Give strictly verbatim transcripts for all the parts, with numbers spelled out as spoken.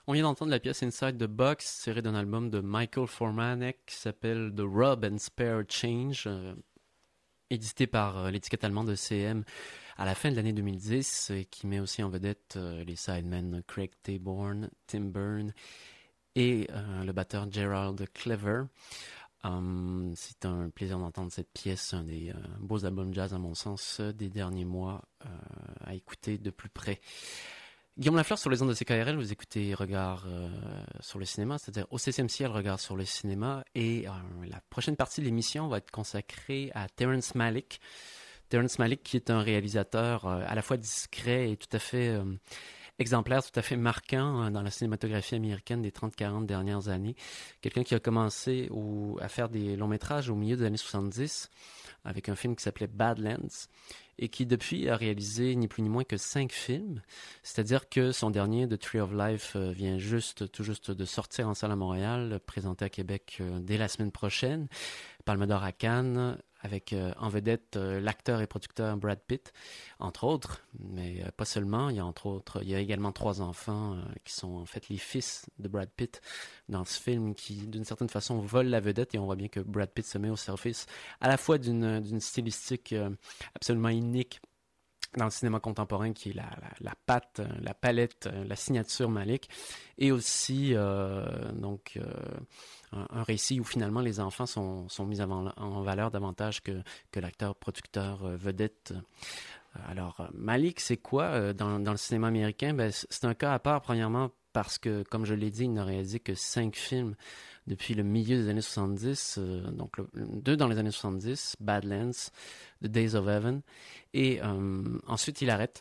On vient d'entendre la pièce Inside the Box, tirée d'un album de Michael Formanek qui s'appelle The Rub and Spare Change, euh, édité par euh, l'étiquette allemande de C M à la fin de l'année deux mille dix, et qui met aussi en vedette euh, les sidemen Craig Taborn, Tim Byrne et euh, le batteur Gerald Clever. Um, c'est un plaisir d'entendre cette pièce, un des euh, beaux albums jazz à mon sens des derniers mois euh, à écouter de plus près. Guillaume Lafleur sur les ondes de C K R L, vous écoutez Regard euh, sur le cinéma, c'est-à-dire au septième ciel, Regard sur le cinéma, et euh, la prochaine partie de l'émission va être consacrée à Terrence Malick. Terrence Malick qui est un réalisateur euh, à la fois discret et tout à fait euh, exemplaire, tout à fait marquant euh, dans la cinématographie américaine des trente quarante dernières années. Quelqu'un qui a commencé au, à faire des longs métrages au milieu des années soixante-dix avec un film qui s'appelait Badlands et qui depuis a réalisé ni plus ni moins que cinq films. C'est-à-dire que son dernier, The Tree of Life, euh, vient juste, tout juste de sortir en salle à Montréal, présenté à Québec euh, dès la semaine prochaine. Palme d'Or à Cannes, avec euh, en vedette euh, l'acteur et producteur Brad Pitt, entre autres, mais euh, pas seulement. Il y a entre autres, il y a également trois enfants euh, qui sont en fait les fils de Brad Pitt dans ce film, qui d'une certaine façon volent la vedette, et on voit bien que Brad Pitt se met au service à la fois d'une d'une stylistique euh, absolument unique dans le cinéma contemporain, qui est la, la, la patte, la palette, la signature Malick, et aussi euh, donc euh, un, un récit où finalement les enfants sont, sont mis avant, en valeur davantage que, que l'acteur, producteur, euh, vedette. Alors, Malick, c'est quoi euh, dans, dans le cinéma américain? Ben, c'est un cas à part, premièrement, parce que, comme je l'ai dit, il n'a réalisé que cinq films depuis le milieu des années soixante-dix, euh, donc le, deux dans les années soixante-dix, Badlands, The Days of Heaven, et euh, ensuite il arrête.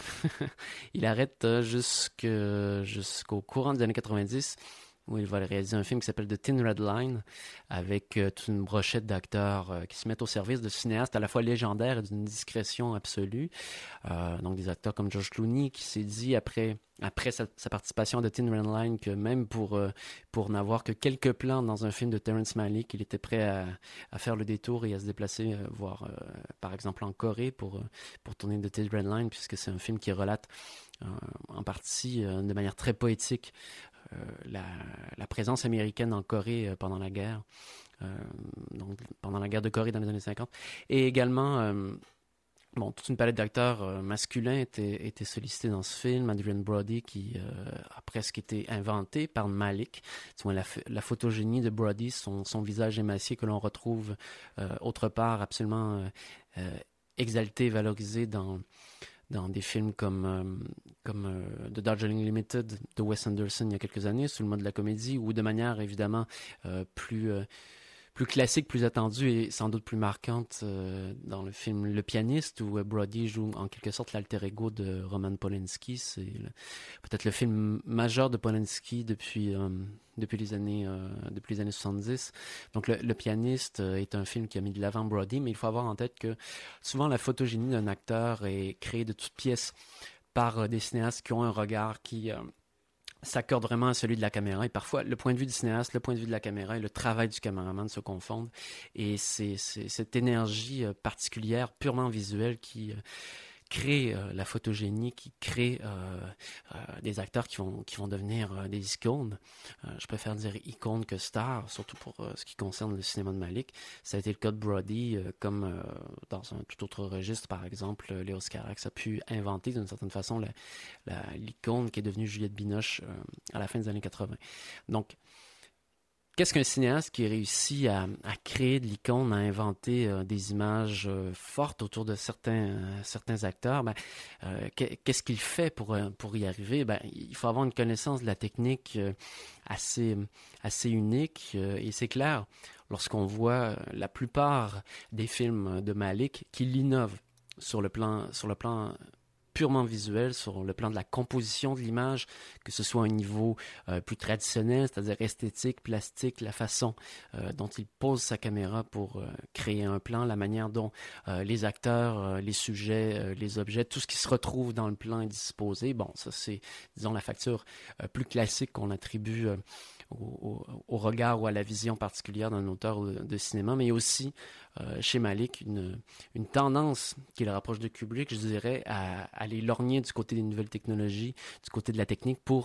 il arrête euh, jusque, jusqu'au courant des années quatre-vingt-dix, où il va réaliser un film qui s'appelle The Thin Red Line, avec euh, toute une brochette d'acteurs euh, qui se mettent au service de cinéastes à la fois légendaires et d'une discrétion absolue. Euh, donc des acteurs comme George Clooney, qui s'est dit après après sa, sa participation à The Thin Red Line que même pour euh, pour n'avoir que quelques plans dans un film de Terrence Malick, il était prêt à, à faire le détour et à se déplacer, euh, voir euh, par exemple en Corée pour pour tourner The Thin Red Line, puisque c'est un film qui relate euh, en partie euh, de manière très poétique Euh, la, la présence américaine en Corée euh, pendant la guerre, euh, donc pendant la guerre de Corée dans les années cinquante, et également euh, bon, toute une palette d'acteurs euh, masculins était, était sollicitée dans ce film. Adrian Brody, qui euh, a presque été inventé par Malick. Tu vois, la, la photogénie de Brody, son, son visage émacié que l'on retrouve euh, autre part, absolument euh, euh, exalté, valorisé dans dans des films comme, euh, comme euh, The Darjeeling Limited de Wes Anderson il y a quelques années, sous le mode de la comédie, ou de manière évidemment euh, plus, euh, plus classique, plus attendue et sans doute plus marquante euh, dans le film Le Pianiste, où euh, Brody joue en quelque sorte l'alter ego de Roman Polanski. C'est le, peut-être le film majeur de Polanski depuis, euh, depuis, les, années, euh, depuis les années soixante-dix. Donc le, le Pianiste euh, est un film qui a mis de l'avant Brody, mais il faut avoir en tête que souvent la photogénie d'un acteur est créée de toutes pièces par euh, des cinéastes qui ont un regard qui euh, s'accorde vraiment à celui de la caméra, et parfois le point de vue du cinéaste, le point de vue de la caméra et le travail du caméraman se confondent, et c'est, c'est cette énergie euh, particulière, purement visuelle, qui euh, crée euh, la photogénie, qui crée euh, euh, des acteurs qui vont qui vont devenir euh, des icônes. Euh, je préfère dire icônes que stars, surtout pour euh, ce qui concerne le cinéma de Malick. Ça a été le cas de Brody, euh, comme euh, dans un tout autre registre, par exemple, euh, Léo Scarax a pu inventer d'une certaine façon la, la, l'icône qui est devenue Juliette Binoche euh, à la fin des années quatre-vingts. Donc, qu'est-ce qu'un cinéaste qui réussit à, à créer de l'icône, à inventer euh, des images euh, fortes autour de certains, euh, certains acteurs? Ben, euh, qu'est-ce qu'il fait pour, euh, pour y arriver? Ben, il faut avoir une connaissance de la technique euh, assez, assez unique, euh, et c'est clair lorsqu'on voit la plupart des films de Malick qu'il innove sur le plan, sur le plan purement visuel, sur le plan de la composition de l'image, que ce soit à un niveau euh, plus traditionnel, c'est-à-dire esthétique, plastique, la façon euh, dont il pose sa caméra pour euh, créer un plan, la manière dont euh, les acteurs, euh, les sujets, euh, les objets, tout ce qui se retrouve dans le plan est disposé. Bon, ça c'est, disons, la facture euh, plus classique qu'on attribue euh, au, au, au regard ou à la vision particulière d'un auteur de, de cinéma, mais aussi euh, chez Malick une, une tendance qui le rapproche de Kubrick, je dirais, à, à aller lorgner du côté des nouvelles technologies, du côté de la technique, pour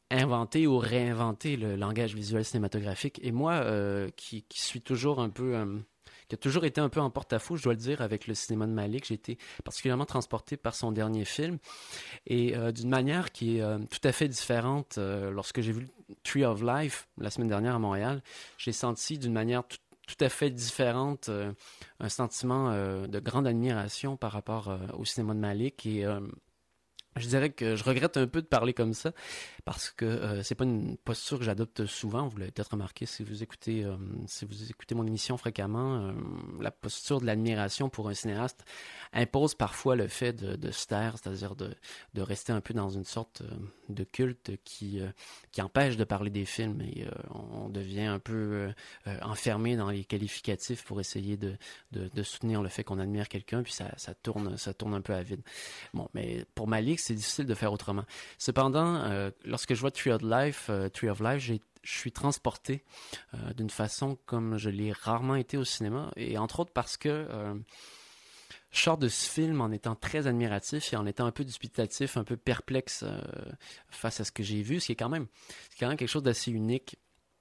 inventer ou réinventer le langage visuel cinématographique. Et moi, euh, qui, qui suis toujours un peu... Euh, qui a toujours été un peu en porte-à-faux, je dois le dire, avec le cinéma de Malick. J'ai été particulièrement transporté par son dernier film. Et euh, d'une manière qui est euh, tout à fait différente, euh, lorsque j'ai vu Tree of Life la semaine dernière à Montréal, j'ai senti d'une manière tout, tout à fait différente euh, un sentiment euh, de grande admiration par rapport euh, au cinéma de Malick. Et euh, je dirais que je regrette un peu de parler comme ça parce que euh, c'est pas une posture que j'adopte souvent. Vous l'avez peut-être remarqué si vous écoutez euh, si vous écoutez mon émission fréquemment. Euh, la posture de l'admiration pour un cinéaste impose parfois le fait de, de se taire, c'est-à-dire de, de rester un peu dans une sorte de culte qui, euh, qui empêche de parler des films et euh, on devient un peu euh, enfermé dans les qualificatifs pour essayer de, de, de soutenir le fait qu'on admire quelqu'un, puis ça, ça, tourne, ça tourne un peu à vide. Bon, mais pour Malick, c'est difficile de faire autrement. Cependant, euh, lorsque je vois Tree of Life, euh, Tree of Life, j'ai je suis transporté euh, d'une façon comme je l'ai rarement été au cinéma, et entre autres parce que euh, je sors de ce film en étant très admiratif et en étant un peu dubitatif, un peu perplexe euh, face à ce que j'ai vu, ce qui est quand même, c'est quand même quelque chose d'assez unique.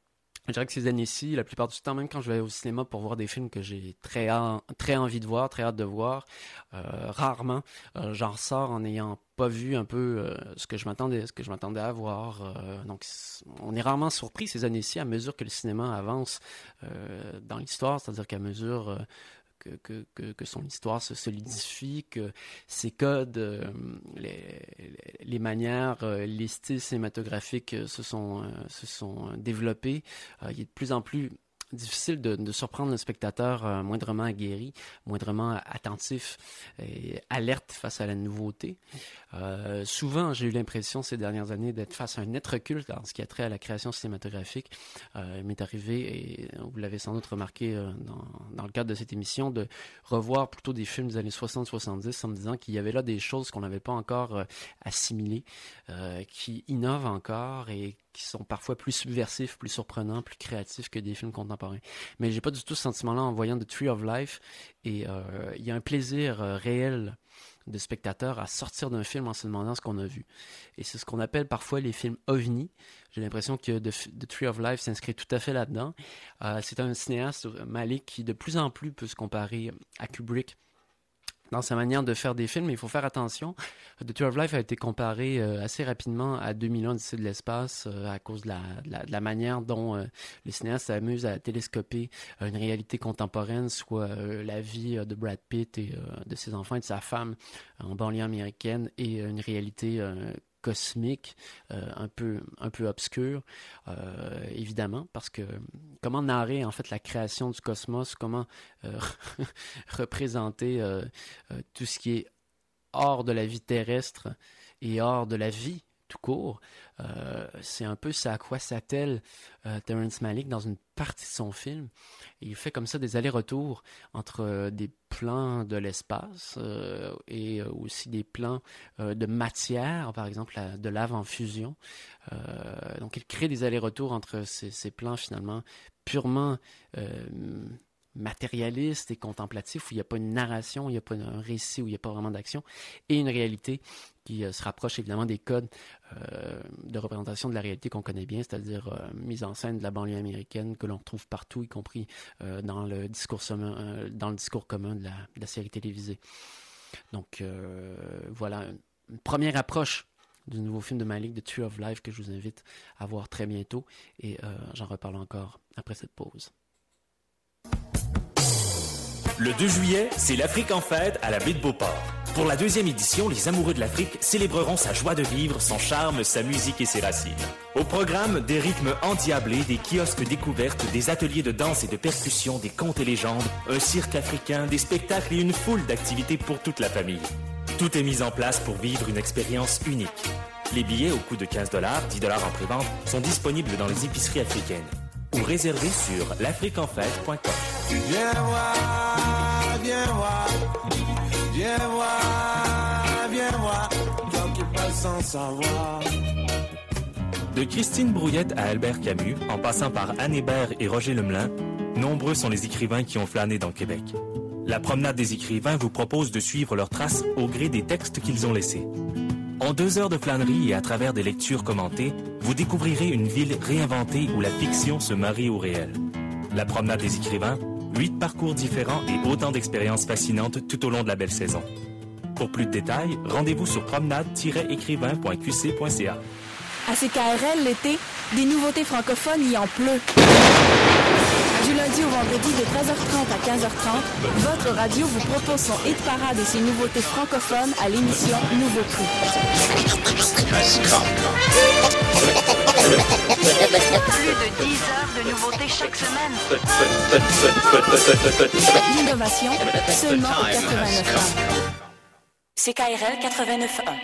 Je dirais que ces années-ci, la plupart du temps, même quand je vais au cinéma pour voir des films que j'ai très, ha- très envie de voir, très hâte de voir, euh, rarement, euh, j'en ressors en n'ayant pas vu un peu euh, ce que je m'attendais, ce que je m'attendais à voir. Euh, donc, on est rarement surpris ces années-ci à mesure que le cinéma avance euh, dans l'histoire, c'est-à-dire qu'à mesure euh, que, que, que, que son histoire se solidifie, que ses codes, euh, les, les manières, euh, les styles cinématographiques euh, se sont, euh, se sont développés. Euh, il est de plus en plus difficile de, de surprendre le spectateur euh, moindrement aguerri, moindrement attentif et alerte face à la nouveauté. Euh, souvent, j'ai eu l'impression ces dernières années d'être face à un net recul en ce qui a trait à la création cinématographique. Euh, il m'est arrivé, et vous l'avez sans doute remarqué euh, dans, dans le cadre de cette émission, de revoir plutôt des films des années soixante soixante-dix en me disant qu'il y avait là des choses qu'on n'avait pas encore euh, assimilées, euh, qui innovent encore et qui sont parfois plus subversifs, plus surprenants, plus créatifs que des films contemporains. Mais j'ai pas du tout ce sentiment-là en voyant The Tree of Life, et euh, il y a un plaisir euh, réel de spectateur à sortir d'un film en se demandant ce qu'on a vu. Et c'est ce qu'on appelle parfois les films ovni. J'ai l'impression que The, The Tree of Life s'inscrit tout à fait là-dedans. Euh, c'est un cinéaste, Malick, qui de plus en plus peut se comparer à Kubrick dans sa manière de faire des films, mais il faut faire attention. The Tree of Life a été comparé euh, assez rapidement à deux mille un d'Odyssée de l'espace euh, à cause de la, de la, de la manière dont euh, les cinéastes s'amusent à télescoper euh, une réalité contemporaine, soit euh, la vie euh, de Brad Pitt et euh, de ses enfants et de sa femme euh, en banlieue américaine, et euh, une réalité euh, cosmique, euh, un peu un peu obscur, euh, évidemment, parce que comment narrer en fait la création du cosmos, comment euh, représenter euh, euh, tout ce qui est hors de la vie terrestre et hors de la vie tout court, euh, c'est un peu ça à quoi s'attelle euh, Terrence Malick dans une partie de son film. Et il fait comme ça des allers-retours entre euh, des plans de l'espace euh, et euh, aussi des plans euh, de matière, par exemple la, de lave en fusion. Euh, donc il crée des allers-retours entre ces, ces plans finalement purement euh, matérialiste et contemplatif, où il n'y a pas une narration, il n'y a pas un récit, où il n'y a pas vraiment d'action, et une réalité qui euh, se rapproche évidemment des codes euh, de représentation de la réalité qu'on connaît bien, c'est-à-dire euh, mise en scène de la banlieue américaine que l'on retrouve partout, y compris euh, dans, le discours commun, euh, dans le discours commun de la, de la série télévisée. Donc euh, voilà une première approche du nouveau film de Malick, The Tree of Life, que je vous invite à voir très bientôt, et euh, j'en reparle encore après cette pause. Le deux juillet, c'est l'Afrique en fête à la baie de Beauport. Pour la deuxième édition, les amoureux de l'Afrique célébreront sa joie de vivre, son charme, sa musique et ses racines. Au programme, des rythmes endiablés, des kiosques découvertes, des ateliers de danse et de percussion, des contes et légendes, un cirque africain, des spectacles et une foule d'activités pour toute la famille. Tout est mis en place pour vivre une expérience unique. Les billets, au coût de quinze dollars, dix dollars en pré-vente, sont disponibles dans les épiceries africaines ou réservés sur l'afrique en fête point com. Viens voir, viens voir, viens voir, viens voir, toi qui passes sans savoir. De Christine Brouillette à Albert Camus, en passant par Anne Hébert et Roger Lemelin, nombreux sont les écrivains qui ont flâné dans Québec. La promenade des écrivains vous propose de suivre leurs traces au gré des textes qu'ils ont laissés. En deux heures de flânerie et à travers des lectures commentées, vous découvrirez une ville réinventée où la fiction se marie au réel. La promenade des écrivains, huit parcours différents et autant d'expériences fascinantes tout au long de la belle saison. Pour plus de détails, rendez-vous sur promenade tiret écrivain point q c point c a. À C K R L, l'été, des nouveautés francophones y en pleut. Du lundi au vendredi de treize heures trente à quinze heures trente, votre radio vous propose son hit parade et ses nouveautés francophones à l'émission Nouveau Cru. Plus de dix heures de nouveautés chaque semaine. L'innovation, seulement au quatre-vingt-neuf ans. C K R L quatre-vingt-neuf un.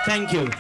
Thank you.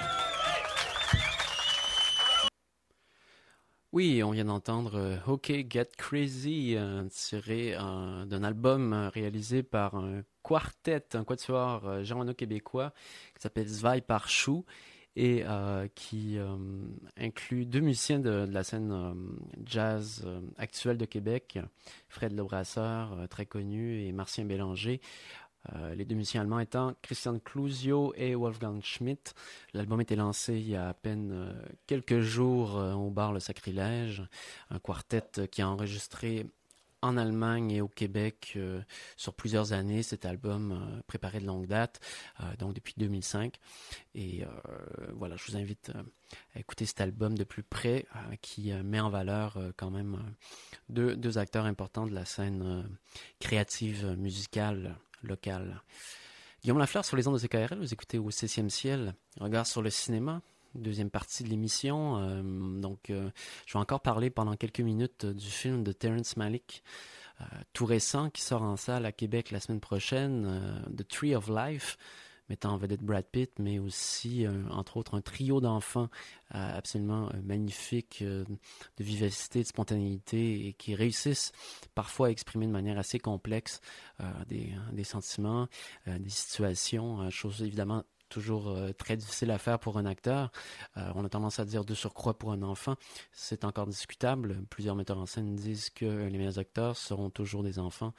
Oui, on vient d'entendre euh, OK Get Crazy, euh, tiré euh, d'un album euh, réalisé par un quartet, un quatuor euh, germano-québécois qui s'appelle Zwei Paar Schuh et euh, qui euh, inclut deux musiciens de, de la scène euh, jazz euh, actuelle de Québec, Fred Lebrasseur, euh, très connu, et Martien Bélanger. Euh, les deux musiciens allemands étant Christian Clusio et Wolfgang Schmidt. L'album a été lancé il y a à peine euh, quelques jours euh, au bar Le Sacrilège, un quartet euh, qui a enregistré en Allemagne et au Québec euh, sur plusieurs années cet album euh, préparé de longue date, euh, donc depuis deux mille cinq. Et euh, voilà, je vous invite euh, à écouter cet album de plus près euh, qui euh, met en valeur euh, quand même euh, deux, deux acteurs importants de la scène euh, créative euh, musicale locale. Guillaume Lafleur sur les ondes de C K R L, vous écoutez au septième ciel, regard sur le cinéma, deuxième partie de l'émission. Euh, donc, euh, je vais encore parler pendant quelques minutes euh, du film de Terrence Malick, euh, tout récent, qui sort en salle à Québec la semaine prochaine, euh, The Tree of Life, mettant en vedette Brad Pitt, mais aussi, euh, entre autres, un trio d'enfants euh, absolument euh, magnifique, euh, de vivacité, de spontanéité, et qui réussissent parfois à exprimer de manière assez complexe euh, des, des sentiments, euh, des situations, euh, chose évidemment toujours euh, très difficile à faire pour un acteur. Euh, on a tendance à dire de surcroît pour un enfant. C'est encore discutable. Plusieurs metteurs en scène disent que les meilleurs acteurs seront toujours des enfants,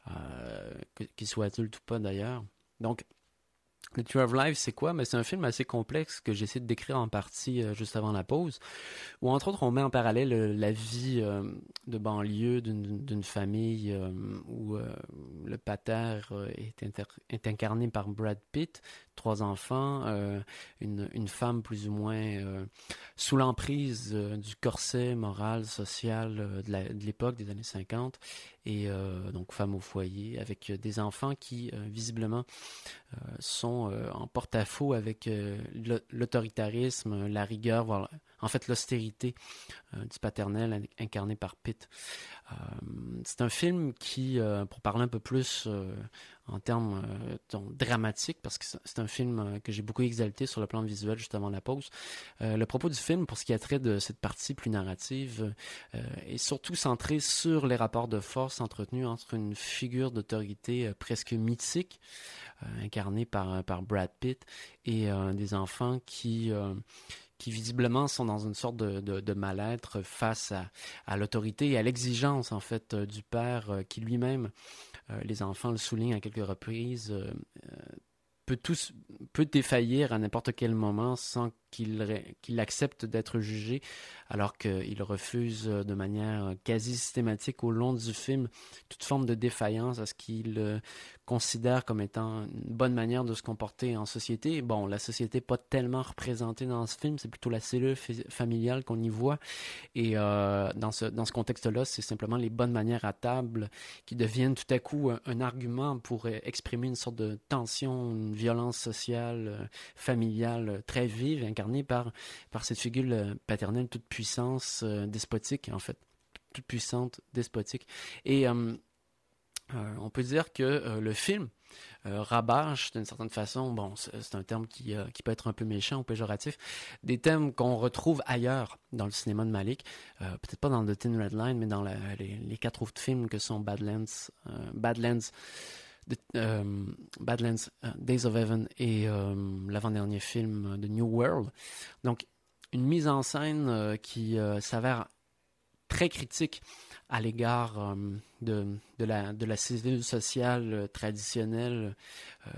euh, qu'ils soient adultes ou pas d'ailleurs. Donc, The Tree of Life, c'est quoi? Mais c'est un film assez complexe que j'essaie de décrire en partie euh, juste avant la pause, où entre autres on met en parallèle euh, la vie euh, de banlieue d'une, d'une famille euh, où euh, le pater euh, est, inter- est incarné par Brad Pitt, trois enfants, euh, une, une femme plus ou moins euh, sous l'emprise euh, du corset moral, social euh, de, la, de l'époque des années cinquante, et euh, donc femme au foyer, avec des enfants qui euh, visiblement euh, sont euh, en porte-à-faux avec euh, l'autoritarisme, la rigueur, voire en fait l'austérité euh, du paternel incarné par Pitt. Euh, c'est un film qui, euh, pour parler un peu plus euh, en termes euh, donc, dramatiques, parce que c'est un film euh, que j'ai beaucoup exalté sur le plan visuel juste avant la pause, euh, le propos du film, pour ce qui a trait de cette partie plus narrative, euh, est surtout centré sur les rapports de force entretenus entre une figure d'autorité euh, presque mythique, euh, incarnée par, par Brad Pitt, et euh, des enfants qui... Euh, qui visiblement sont dans une sorte de, de, de mal-être face à, à l'autorité et à l'exigence, en fait, euh, du père euh, qui lui-même, euh, les enfants le soulignent à quelques reprises, euh, euh, peut, tous, peut défaillir à n'importe quel moment sans qu'il, qu'il accepte d'être jugé, alors qu'il refuse de manière quasi systématique au long du film toute forme de défaillance à ce qu'il euh, considère comme étant une bonne manière de se comporter en société. Bon, la société n'est pas tellement représentée dans ce film, c'est plutôt la cellule f- familiale qu'on y voit, et euh, dans ce, dans ce contexte-là, c'est simplement les bonnes manières à table qui deviennent tout à coup un, un argument pour exprimer une sorte de tension, une violence sociale, euh, familiale euh, très vive, incarnée par, par cette figure euh, paternelle toute puissance, euh, despotique en fait, toute puissante, despotique. Et euh, euh, on peut dire que euh, le film euh, rabâche d'une certaine façon, bon, c'est, c'est un terme qui, euh, qui peut être un peu méchant ou péjoratif, des thèmes qu'on retrouve ailleurs dans le cinéma de Malick, euh, peut-être pas dans The Thin Red Line, mais dans la, les, les quatre autres films que sont Badlands, euh, Badlands, The, euh, Badlands, uh, Days of Heaven et euh, l'avant-dernier film de New World. Donc, une mise en scène euh, qui euh, s'avère très critique à l'égard euh, de, de, la, de la cellule sociale euh, traditionnelle euh,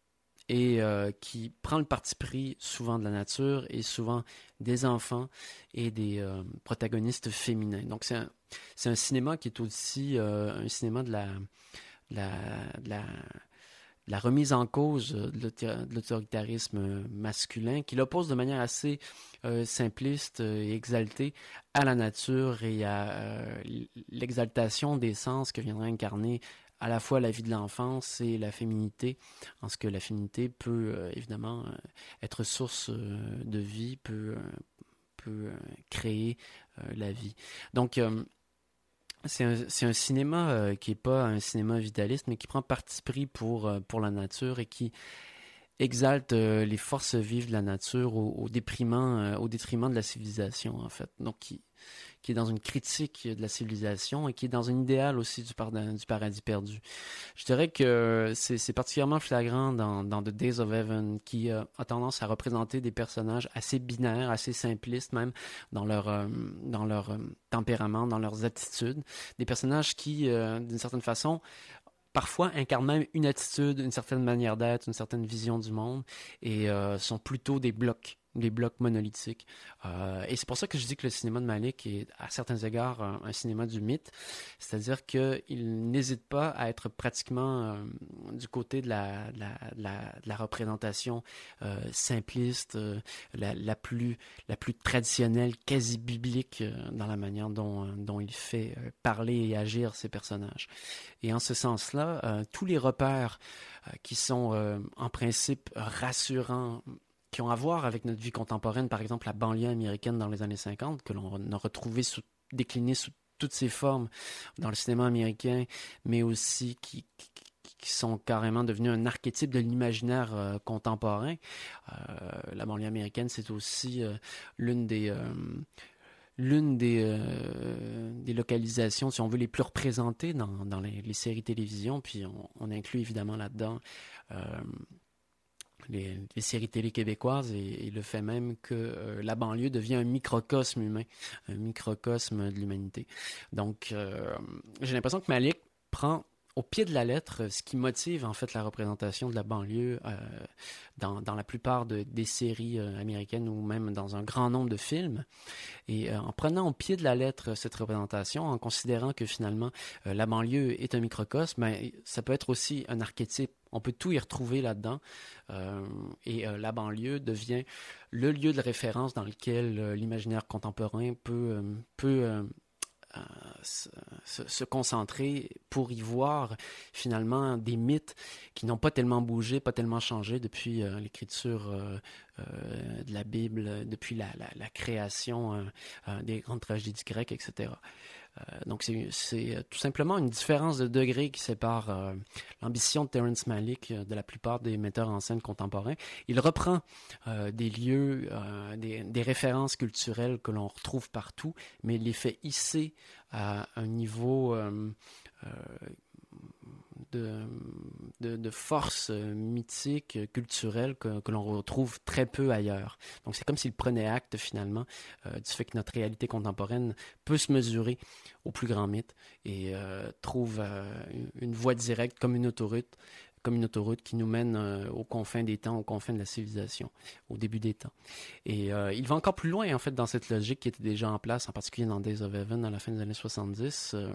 et euh, qui prend le parti pris souvent de la nature et souvent des enfants et des euh, protagonistes féminins. Donc, c'est un, c'est un cinéma qui est aussi euh, un cinéma de la, de la, de la la remise en cause de l'autoritarisme masculin, qui l'oppose de manière assez euh, simpliste et exaltée à la nature et à euh, l'exaltation des sens que viendrait incarner à la fois la vie de l'enfance et la féminité, en ce que la féminité peut euh, évidemment euh, être source euh, de vie, peut, euh, peut euh, créer euh, la vie. Donc, euh, C'est un, c'est un cinéma euh, qui n'est pas un cinéma vitaliste, mais qui prend parti pris pour, euh, pour la nature et qui exalte euh, les forces vives de la nature au, au, déprimant, euh, au détriment de la civilisation, en fait. Donc, qui, qui est dans une critique de la civilisation et qui est dans un idéal aussi du, par, du paradis perdu. Je dirais que c'est, c'est particulièrement flagrant dans, dans The Days of Heaven, qui euh, a tendance à représenter des personnages assez binaires, assez simplistes même, dans leur, euh, dans leur euh, tempérament, dans leurs attitudes. Des personnages qui, euh, d'une certaine façon, parfois incarnent même une attitude, une certaine manière d'être, une certaine vision du monde, et euh, sont plutôt des blocs, des blocs monolithiques. Euh, et c'est pour ça que je dis que le cinéma de Malick est, à certains égards, un, un cinéma du mythe, c'est-à-dire qu'il n'hésite pas à être pratiquement euh, du côté de la, de la, de la, de la représentation euh, simpliste, euh, la, la, plus, la plus traditionnelle, quasi biblique, euh, dans la manière dont, euh, dont il fait euh, parler et agir ses personnages. Et en ce sens-là, euh, tous les repères euh, qui sont euh, en principe rassurants, qui ont à voir avec notre vie contemporaine, par exemple la banlieue américaine dans les années cinquante, que l'on a retrouvé sous, déclinée sous toutes ses formes dans le cinéma américain, mais aussi qui, qui, qui sont carrément devenus un archétype de l'imaginaire euh, contemporain. Euh, la banlieue américaine, c'est aussi euh, l'une des... Euh, l'une des, euh, des localisations, si on veut, les plus représentées dans, dans les, les séries télévision, puis on, on inclut évidemment là-dedans euh, les, les séries télé québécoises et, et le fait même que euh, la banlieue devient un microcosme humain, un microcosme de l'humanité. Donc, euh, j'ai l'impression que Malick prend au pied de la lettre ce qui motive en fait la représentation de la banlieue euh, dans, dans la plupart de, des séries euh, américaines ou même dans un grand nombre de films. Et euh, en prenant au pied de la lettre cette représentation, en considérant que finalement euh, la banlieue est un microcosme, ben, ça peut être aussi un archétype. On peut tout y retrouver là-dedans. Euh, et euh, la banlieue devient le lieu de référence dans lequel euh, l'imaginaire contemporain peut... Euh, peut euh, Euh, se, se concentrer pour y voir finalement des mythes qui n'ont pas tellement bougé, pas tellement changé depuis euh, l'écriture euh, euh, de la Bible, depuis la, la, la création euh, euh, des grandes tragédies grecques, et cetera. Euh, donc c'est, c'est tout simplement une différence de degré qui sépare euh, l'ambition de Terrence Malick euh, de la plupart des metteurs en scène contemporains. Il reprend euh, des lieux, euh, des, des références culturelles que l'on retrouve partout, mais il les fait hisser à un niveau euh, euh, de, de, de force mythique, culturelle que, que l'on retrouve très peu ailleurs. Donc c'est comme s'il prenait acte finalement euh, du fait que notre réalité contemporaine peut se mesurer au plus grand mythe et euh, trouve euh, une voie directe comme une autoroute, comme une autoroute qui nous mène euh, aux confins des temps, aux confins de la civilisation, au début des temps. Et euh, il va encore plus loin, en fait, dans cette logique qui était déjà en place, en particulier dans Days of Heaven, à la fin des années soixante-dix, euh,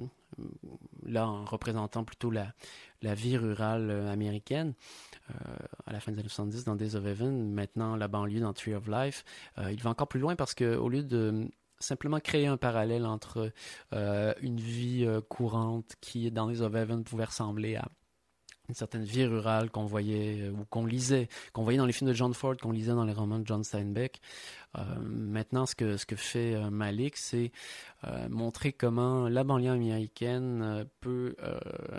là, en représentant plutôt la, la vie rurale euh, américaine, euh, à la fin des années soixante-dix, dans Days of Heaven, maintenant la banlieue dans Tree of Life. Euh, il va encore plus loin parce qu'au lieu de simplement créer un parallèle entre euh, une vie euh, courante qui, dans Days of Heaven, pouvait ressembler à une certaine vie rurale qu'on voyait ou qu'on lisait, qu'on voyait dans les films de John Ford, qu'on lisait dans les romans de John Steinbeck. Euh, maintenant, ce que, ce que fait euh, Malick, c'est euh, montrer comment la banlieue américaine euh, peut, euh,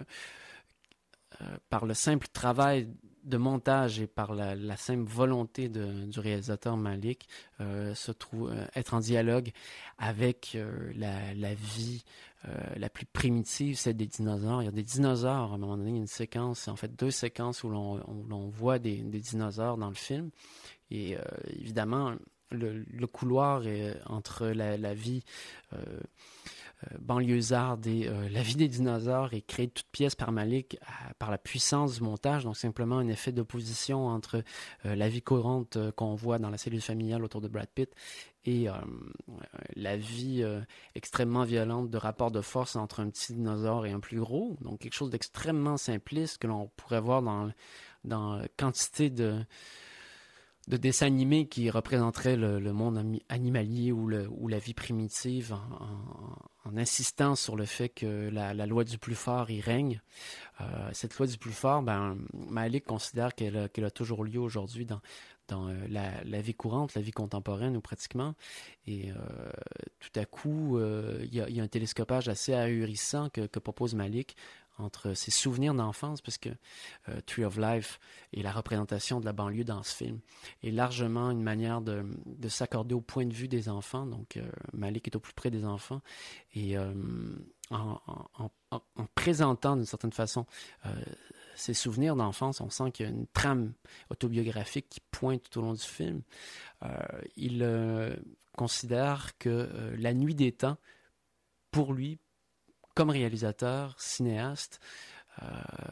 euh, par le simple travail de montage et par la, la simple volonté de, du réalisateur Malick, euh, se trouve, euh, être en dialogue avec euh, la, la vie euh, la plus primitive, celle des dinosaures. Il y a des dinosaures, à un moment donné, il y a une séquence, en fait deux séquences où l'on, où l'on voit des, des dinosaures dans le film. Et euh, évidemment, le, le couloir est entre la, la vie euh, euh, banlieusarde et euh, la vie des dinosaures est créé de toutes pièces par Malick à, par la puissance du montage, donc simplement un effet d'opposition entre euh, la vie courante euh, qu'on voit dans la cellule familiale autour de Brad Pitt et euh, la vie euh, extrêmement violente de rapport de force entre un petit dinosaure et un plus gros, donc quelque chose d'extrêmement simpliste que l'on pourrait voir dans, dans quantité de de dessins animés qui représenteraient le, le monde animalier ou, le, ou la vie primitive en, en, en insistant sur le fait que la, la loi du plus fort y règne. Euh, cette loi du plus fort, ben, Malick considère qu'elle a, qu'elle a toujours lieu aujourd'hui dans, dans euh, la, la vie courante, la vie contemporaine ou pratiquement. Et euh, tout à coup, euh, il y a, y a un télescopage assez ahurissant que, que propose Malick entre ses souvenirs d'enfance, parce que euh, Tree of Life et la représentation de la banlieue dans ce film est largement une manière de, de s'accorder au point de vue des enfants. Donc, euh, Malick est au plus près des enfants et euh, en, en, en, en présentant d'une certaine façon euh, ses souvenirs d'enfance, on sent qu'il y a une trame autobiographique qui pointe tout au long du film. Euh, il euh, considère que euh, La Nuit des temps, pour lui, comme réalisateur, cinéaste, euh,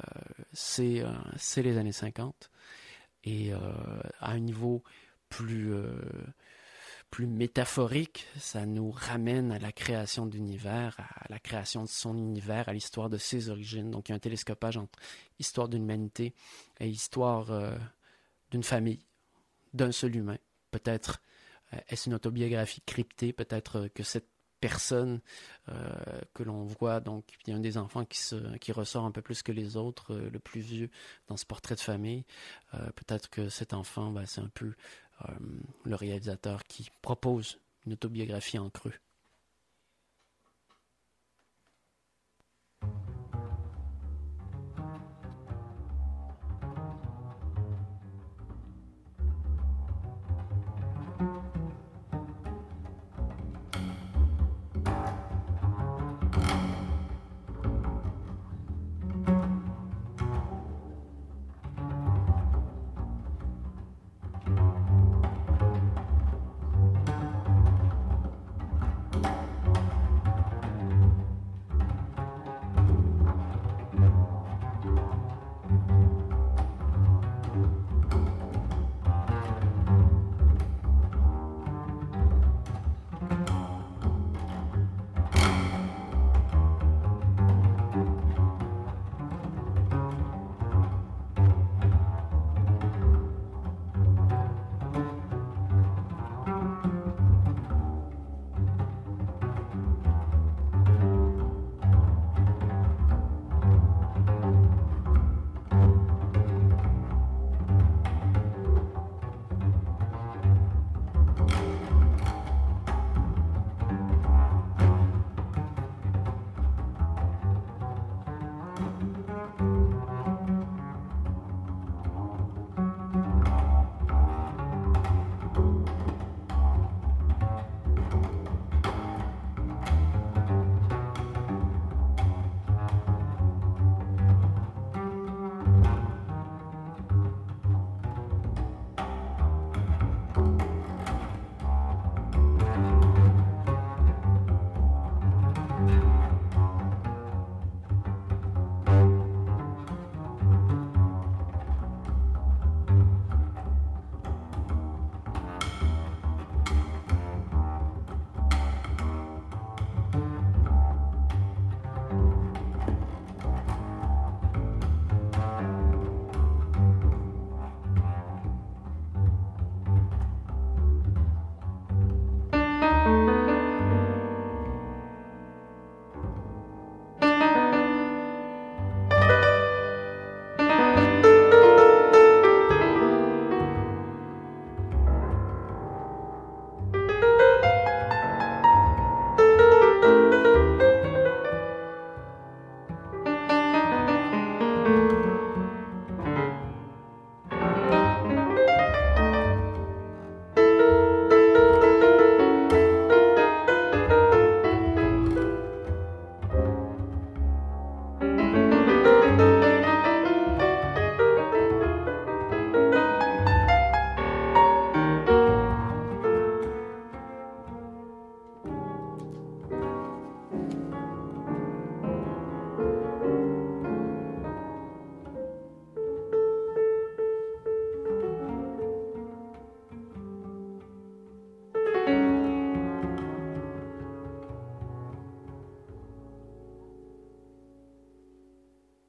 c'est, euh, c'est les années cinquante. Et euh, à un niveau plus, euh, plus métaphorique, ça nous ramène à la création d'univers, à la création de son univers, à l'histoire de ses origines. Donc il y a un télescopage entre histoire d'une humanité et histoire euh, d'une famille, d'un seul humain. Peut-être euh, est-ce une autobiographie cryptée, peut-être que cette personne euh, que l'on voit, donc il y a un des enfants qui, se, qui ressort un peu plus que les autres, euh, le plus vieux dans ce portrait de famille. Euh, peut-être que cet enfant, ben, c'est un peu euh, le réalisateur qui propose une autobiographie en creux.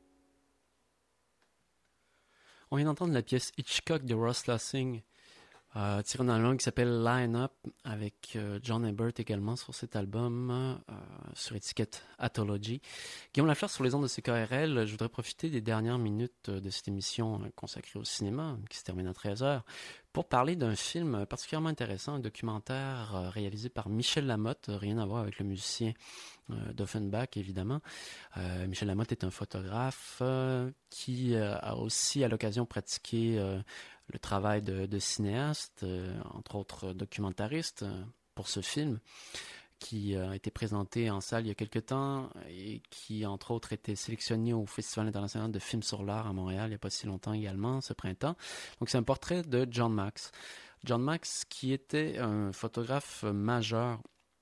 On vient d'entendre la pièce Hitchcock de Ross Lassing, Euh, tiré d'un album qui s'appelle Line Up avec euh, John Ebert également sur cet album, euh, sur étiquette Athology. Guillaume Lafleur sur les ondes de C K R L. Je voudrais profiter des dernières minutes de cette émission consacrée au cinéma, qui se termine à treize heures, pour parler d'un film particulièrement intéressant, un documentaire euh, réalisé par Michel Lamotte, rien à voir avec le musicien euh, d'Offenbach, évidemment. Euh, Michel Lamotte est un photographe euh, qui euh, a aussi, à l'occasion, pratiqué euh, le travail de, de cinéaste, euh, entre autres documentariste, euh, pour ce film, qui a été présenté en salle il y a quelque temps et qui, entre autres, a été sélectionné au Festival international de films sur l'art à Montréal il n'y a pas si longtemps également, ce printemps. Donc, c'est un portrait de John Max. John Max, qui était un photographe majeur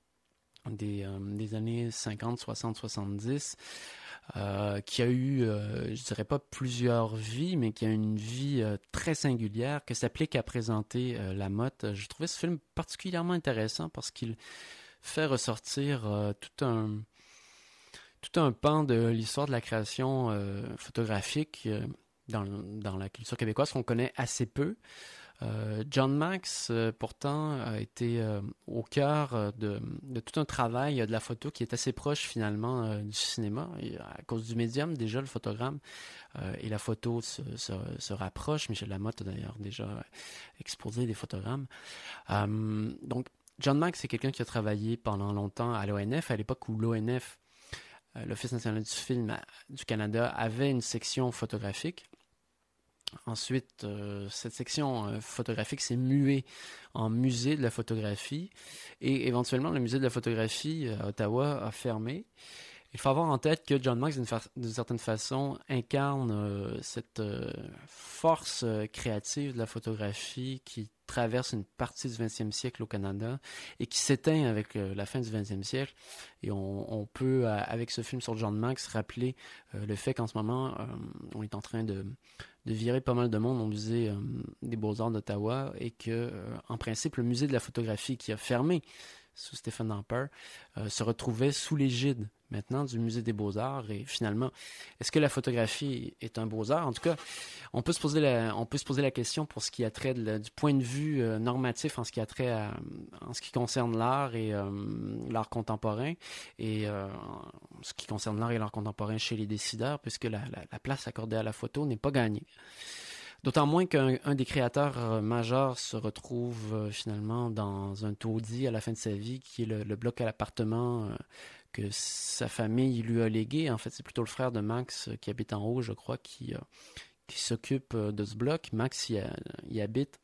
des, euh, des années cinquante, soixante, soixante-dix, euh, qui a eu, euh, je dirais pas plusieurs vies, mais qui a une vie euh, très singulière, que s'applique à présenter euh, Lamotte. Je trouvais ce film particulièrement intéressant parce qu'il fait ressortir euh, tout un tout un pan de l'histoire de la création euh, photographique euh, dans, dans la culture québécoise qu'on connaît assez peu. Euh, John Max, euh, pourtant, a été euh, au cœur euh, de, de tout un travail euh, de la photo qui est assez proche, finalement, euh, du cinéma. Et à cause du médium, déjà, le photogramme euh, et la photo se, se, se rapprochent. Michel Lamotte a d'ailleurs déjà exposé des photogrammes. Euh, donc, John Max, c'est quelqu'un qui a travaillé pendant longtemps à l'O N F, à l'époque où l'O N F, euh, l'Office national du film du Canada, avait une section photographique. Ensuite, euh, cette section euh, photographique s'est muée en musée de la photographie et éventuellement, le musée de la photographie à Ottawa a fermé. Il faut avoir en tête que John Max, d'une, fa- d'une certaine façon, incarne euh, cette euh, force euh, créative de la photographie qui traverse une partie du vingtième siècle au Canada et qui s'éteint avec euh, la fin du vingtième siècle. Et on, on peut, euh, avec ce film sur John Max, rappeler euh, le fait qu'en ce moment, euh, on est en train de, de virer pas mal de monde au musée euh, des Beaux-Arts d'Ottawa et que, euh, en principe, le musée de la photographie qui a fermé sous Stephen Hamper, euh, se retrouvait sous l'égide maintenant du Musée des Beaux-Arts. Et finalement, est-ce que la photographie est un beaux-arts? En tout cas, on peut se poser la, on peut se poser la question pour ce qui a trait de la, du point de vue euh, normatif en ce qui a trait à, en ce qui concerne l'art et euh, l'art contemporain et euh, en ce qui concerne l'art et l'art contemporain chez les décideurs, puisque la, la, la place accordée à la photo n'est pas gagnée. D'autant moins qu'un un des créateurs euh, majeurs se retrouve euh, finalement dans un taudis à la fin de sa vie, qui est le, le bloc à l'appartement euh, que sa famille lui a légué. En fait, c'est plutôt le frère de Max euh, qui habite en haut, je crois, qui, euh, qui s'occupe euh, de ce bloc. Max y, a, y habite.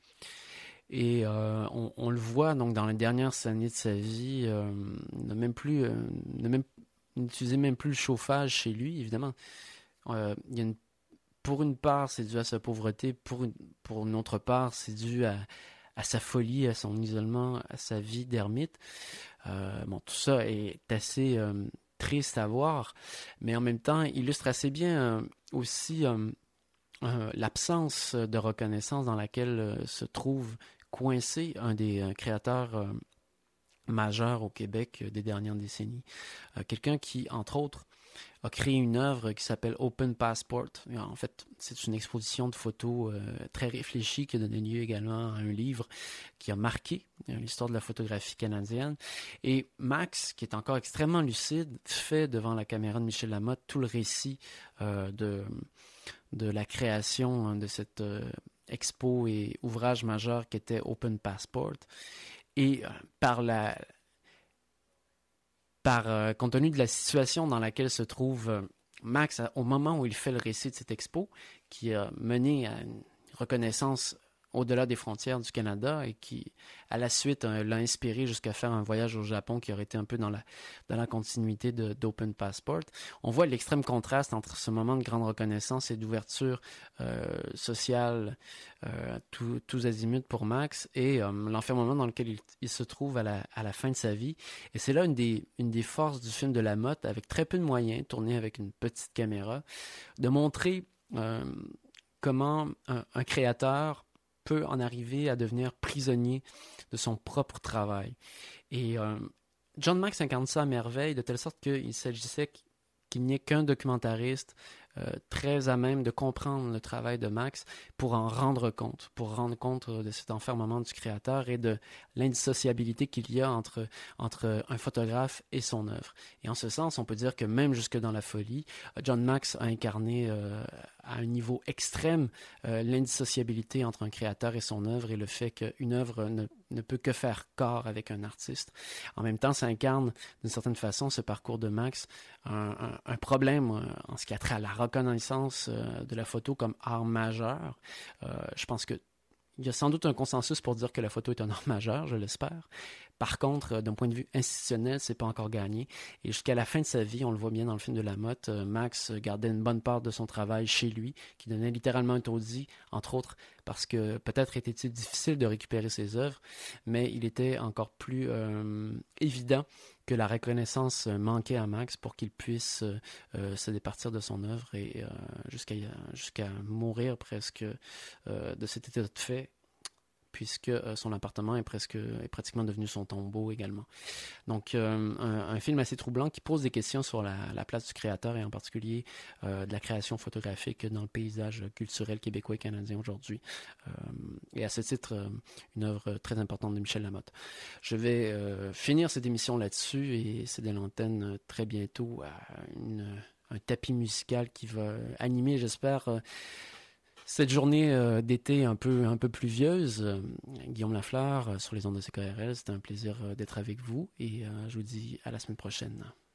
Et euh, on, on le voit donc dans les dernières années de sa vie, euh, ne même plus, euh, ne même, n'utilisait même plus le chauffage chez lui, évidemment. Euh, il y a une Pour une part, c'est dû à sa pauvreté. Pour une, pour une autre part, c'est dû à, à sa folie, à son isolement, à sa vie d'ermite. Euh, bon, tout ça est assez euh, triste à voir, mais en même temps, illustre assez bien euh, aussi euh, euh, l'absence de reconnaissance dans laquelle euh, se trouve coincé un des euh, créateurs euh, majeurs au Québec euh, des dernières décennies. Euh, quelqu'un qui, entre autres, a créé une œuvre qui s'appelle Open Passport. En fait, c'est une exposition de photos euh, très réfléchie qui a donné lieu également à un livre qui a marqué euh, l'histoire de la photographie canadienne. Et Max, qui est encore extrêmement lucide, fait devant la caméra de Michel Lamotte tout le récit euh, de, de la création hein, de cette euh, expo et ouvrage majeur qui était Open Passport. Et euh, par la... Par, euh, compte tenu de la situation dans laquelle se trouve euh, Max à, au moment où il fait le récit de cette expo, qui a mené à une reconnaissance au-delà des frontières du Canada et qui, à la suite, euh, l'a inspiré jusqu'à faire un voyage au Japon qui aurait été un peu dans la, dans la continuité de, d'Open Passport. On voit l'extrême contraste entre ce moment de grande reconnaissance et d'ouverture euh, sociale euh, tout, tous azimuts pour Max et euh, l'enfermement dans lequel il, il se trouve à la, à la fin de sa vie. Et c'est là une des, une des forces du film de Lamotte, avec très peu de moyens, tourné avec une petite caméra, de montrer euh, comment un, un créateur peut en arriver à devenir prisonnier de son propre travail. Et euh, John Max incarne ça à merveille, de telle sorte qu'il s'agissait qu'il n'y ait qu'un documentariste euh, très à même de comprendre le travail de Max pour en rendre compte, pour rendre compte de cet enfermement du créateur et de l'indissociabilité qu'il y a entre, entre un photographe et son œuvre. Et en ce sens, on peut dire que même jusque dans la folie, John Max a incarné euh, à un niveau extrême euh, l'indissociabilité entre un créateur et son œuvre et le fait qu'une œuvre ne, ne peut que faire corps avec un artiste. En même temps, ça incarne d'une certaine façon ce parcours de Max, un, un, un problème euh, en ce qui a trait à la reconnaissance euh, de la photo comme art majeur. Euh, je pense que il y a sans doute un consensus pour dire que la photo est un art majeur, je l'espère. Par contre, d'un point de vue institutionnel, c'est pas encore gagné. Et jusqu'à la fin de sa vie, on le voit bien dans le film de Lamotte, Max gardait une bonne part de son travail chez lui, qui donnait littéralement un taudis, entre autres, parce que peut-être était-il difficile de récupérer ses œuvres, mais il était encore plus euh, évident que la reconnaissance manquait à Max pour qu'il puisse euh, se départir de son œuvre et euh, jusqu'à, jusqu'à mourir presque euh, de cet état de fait, puisque euh, son appartement est, presque, est pratiquement devenu son tombeau également. Donc, euh, un, un film assez troublant qui pose des questions sur la, la place du créateur et en particulier euh, de la création photographique dans le paysage culturel québécois et canadien aujourd'hui. Euh, et à ce titre, euh, une œuvre très importante de Michel Lamotte. Je vais euh, finir cette émission là-dessus et céder l'antenne très bientôt à une, un tapis musical qui va animer, j'espère, euh, cette journée euh, d'été un peu, un peu pluvieuse. euh, Guillaume Lafleur euh, sur les ondes de C K R L, c'était un plaisir euh, d'être avec vous et euh, je vous dis à la semaine prochaine.